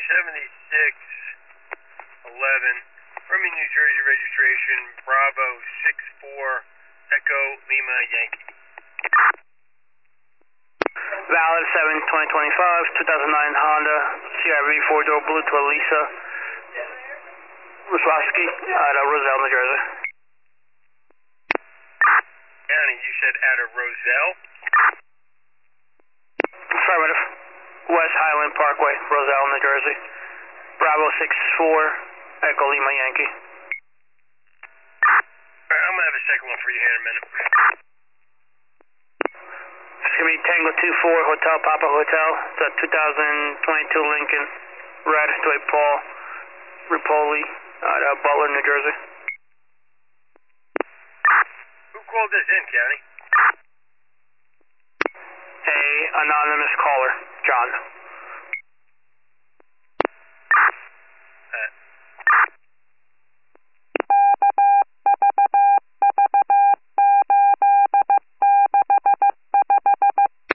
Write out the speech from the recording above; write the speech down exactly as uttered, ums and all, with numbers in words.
seventy-six eleven, Fermi, New Jersey registration, Bravo six four, Echo Lima Yankee. Valid seven twenty twenty-five, two thousand nine Honda C R V four door blue to Elisa Ruswowski at uh, Roselle, New Jersey. County, you said out of Roselle? Affirmative. West Highland Parkway, Roselle, New Jersey. Bravo six four, Echo Lima Yankee. Alright, I'm gonna have a second one for you here in a minute. It's gonna be Tango two four, Hotel Papa Hotel. It's a two thousand twenty-two Lincoln Red to a Paul Ripoli at uh, Butler, New Jersey. Who called this in, County? A anonymous caller, John.